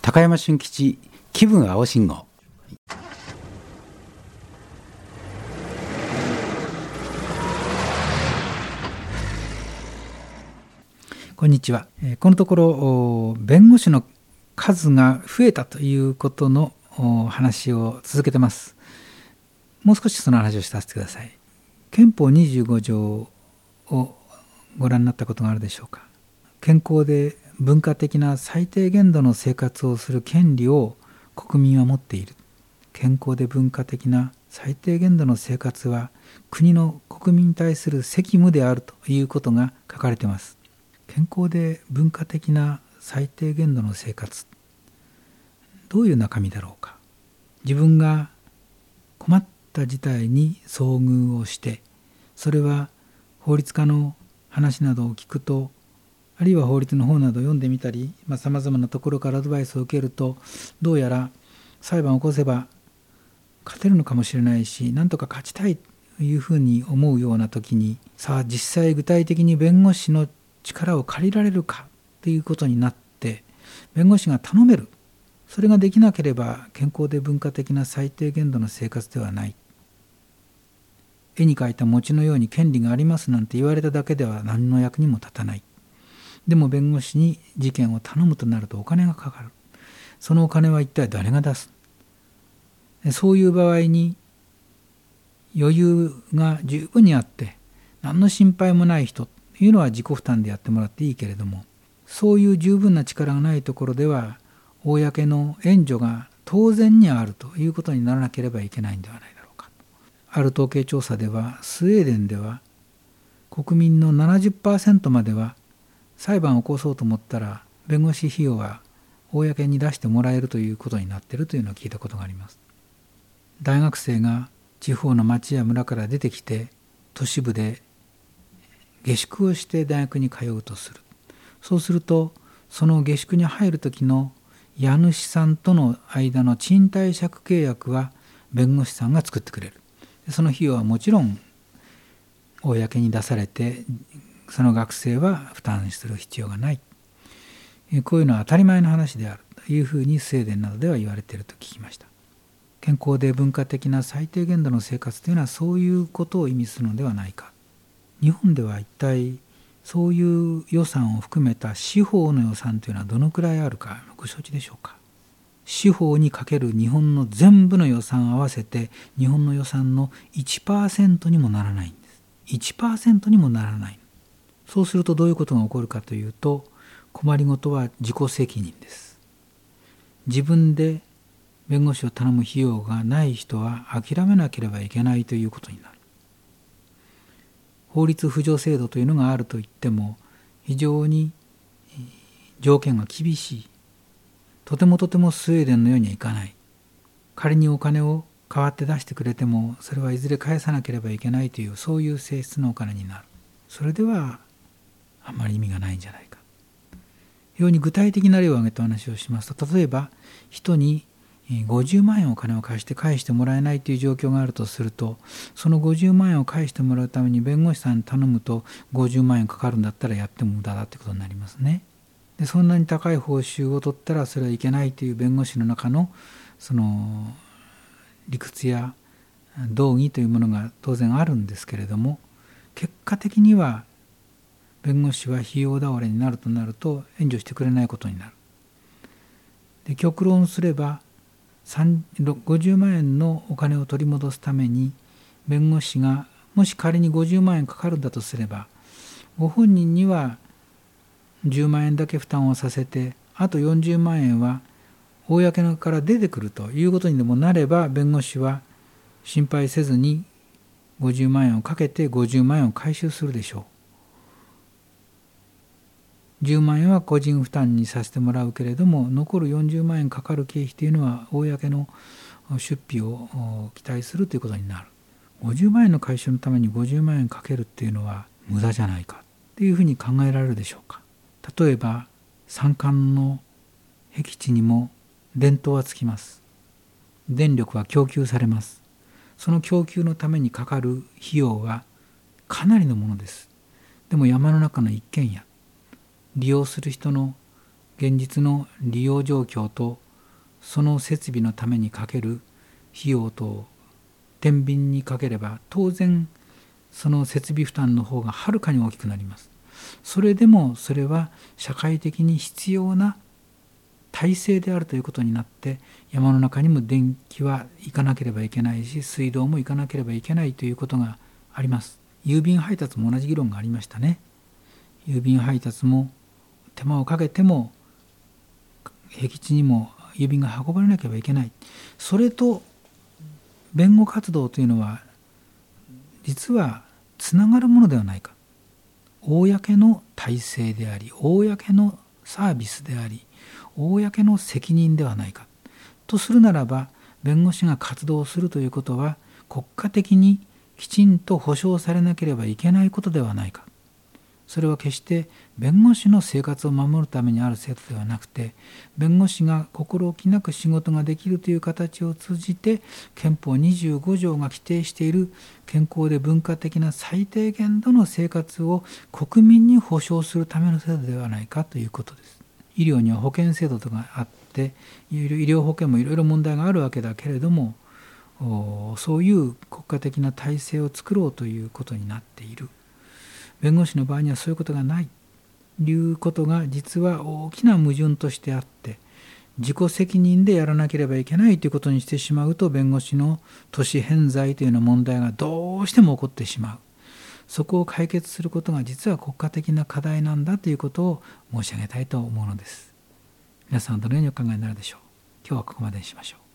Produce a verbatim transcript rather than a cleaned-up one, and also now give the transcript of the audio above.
高山俊吉気分青信号。こんにちは。このところ弁護士の数が増えたということの話を続けてます。もう少しその話をさせてください。憲法にじゅうご条をご覧になったことがあるでしょうか。健康で文化的な最低限度の生活をする権利を国民は持っている。健康で文化的な最低限度の生活は国の国民に対する責務であるということが書かれています。健康で文化的な最低限度の生活、どういう中身だろうか。自分が困った事態に遭遇をして、それは法律家の話などを聞くと、あるいは法律の本などを読んでみたり、さまざまなところからアドバイスを受けると、どうやら裁判を起こせば勝てるのかもしれないし、なんとか勝ちたいというふうに思うような時に、さあ実際具体的に弁護士の力を借りられるかということになって、弁護士が頼める。それができなければ健康で文化的な最低限度の生活ではない。絵に描いた餅のように権利がありますなんて言われただけでは何の役にも立たない。でも弁護士に事件を頼むとなるとお金がかかる。そのお金は一体誰が出す？そういう場合に余裕が十分にあって何の心配もない人というのは自己負担でやってもらっていいけれども、そういう十分な力がないところでは公の援助が当然にあるということにならなければいけないんではないだろうか。ある統計調査ではスウェーデンでは国民の ななじゅっパーセント までは裁判を起こそうと思ったら弁護士費用は公に出してもらえるということになっているというのを聞いたことがあります。大学生が地方の町や村から出てきて都市部で下宿をして大学に通うとする。そうするとその下宿に入る時の家主さんとの間の賃貸借契約は弁護士さんが作ってくれる。その費用はもちろん公に出されて、その学生は負担する必要がない。こういうのは当たり前の話であるというふうにスウェーデンなどでは言われていると聞きました。健康で文化的な最低限度の生活というのはそういうことを意味するのではないか。日本では一体そういう予算を含めた司法の予算というのはどのくらいあるかご承知でしょうか。司法にかける日本の全部の予算を合わせて日本の予算の いちパーセント にもならないんです。いちパーセント にもならない。そうするとどういうことが起こるかというと、困りごとは自己責任です。自分で弁護士を頼む費用がない人は諦めなければいけないということになる。法律扶助制度というのがあるといっても非常に条件が厳しい。とてもとてもスウェーデンのようにはいかない。仮にお金を代わって出してくれてもそれはいずれ返さなければいけないという、そういう性質のお金になる。それではあんまり意味がないんじゃないか。非常に具体的な例を挙げてお話をしますと、例えば人にごじゅうまんえんお金を貸して返してもらえないという状況があるとすると、そのごじゅうまんえんを返してもらうために弁護士さんに頼むとごじゅうまんえんかかるんだったらやっても無駄だってことになりますね。でそんなに高い報酬を取ったらそれはいけないという弁護士の中のその理屈や道義というものが当然あるんですけれども、結果的には弁護士は費用倒れになるとなると援助してくれないことになる。で極論すればごじゅうまんえんのお金を取り戻すために弁護士がもし仮にごじゅうまんえんかかるんだとすれば、ご本人にはじゅうまんえんだけ負担をさせて、あとよんじゅうまんえんは公のから出てくるということにでもなれば、弁護士は心配せずにごじゅうまんえんをかけてごじゅうまんえんを回収するでしょう。じゅうまんえんは個人負担にさせてもらうけれども、残るよんじゅうまんえんかかる経費というのは公の出費を期待するということになる。ごじゅうまんえんの回収のためにごじゅうまんえんかけるっていうのは無駄じゃないかっていうふうに考えられるでしょうか。例えば山間の僻地にも電灯はつきます。電力は供給されます。その供給のためにかかる費用はかなりのものです。でも山の中の一軒家、利用する人の現実の利用状況とその設備のためにかける費用と天秤にかければ、当然その設備負担の方がはるかに大きくなります。それでもそれは社会的に必要な体制であるということになって、山の中にも電気は行かなければいけないし、水道も行かなければいけないということがあります。郵便配達も同じ議論がありましたね。郵便配達も手間をかけても僻地にも郵便が運ばれなければいけない。それと弁護活動というのは実はつながるものではないか。公の体制であり、公のサービスであり、公の責任ではないかとするならば、弁護士が活動するということは国家的にきちんと保障されなければいけないことではないか。それは決して弁護士の生活を守るためにある制度ではなくて、弁護士が心置きなく仕事ができるという形を通じて、憲法にじゅうご条が規定している健康で文化的な最低限度の生活を国民に保障するための制度ではないかということです。医療には保険制度とかあって、医療保険もいろいろ問題があるわけだけれども、そういう国家的な体制を作ろうということになっている。弁護士の場合にはそういうことがないということが実は大きな矛盾としてあって、自己責任でやらなければいけないということにしてしまうと、弁護士の都市偏在というような問題がどうしても起こってしまう。そこを解決することが実は国家的な課題なんだということを申し上げたいと思うのです。皆さんはどのようにお考えになるでしょう。今日はここまでにしましょう。